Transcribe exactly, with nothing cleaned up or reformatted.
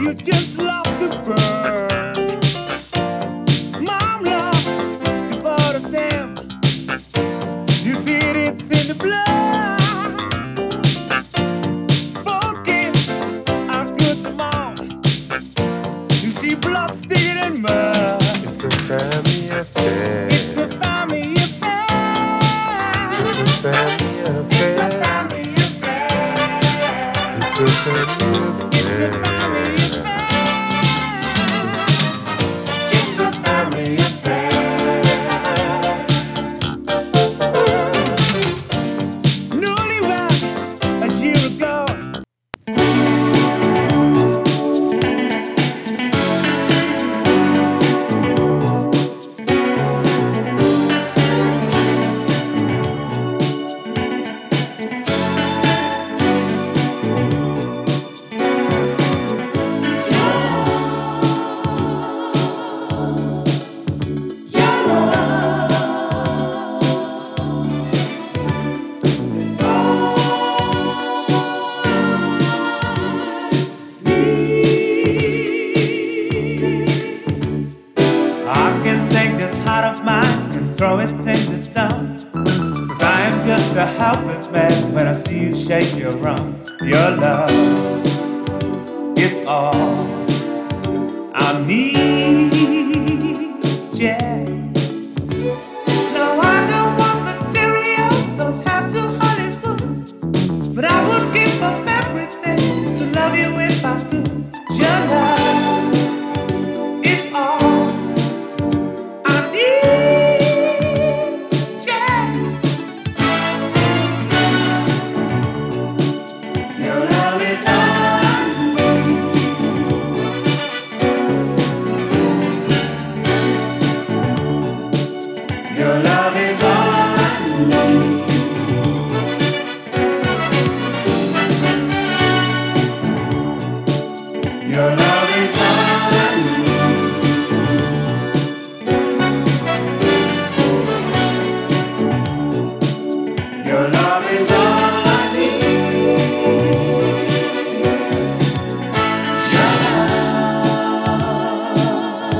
You just love to burn. Mom love to butter them. You see it, it's in the blood. Funky, I'm good to mom. You see blood stained in mud. It's a family affair. It's a family affair. It's a family It's a affair. family affair. It's a family It's a affair. family affair. It's a family affair. Newlywed a year ago. I can take this heart of mine and throw it in the dump. Cause I am just a helpless man when I see you shake your rump. Your love is all I need, yeah. No, I don't want material, don't have to Hollywood. But I would give up everything to love you if I could. Your love is all I need, yeah. Your love is all I need. Your love is all I need. Your love is all I need. Your love is all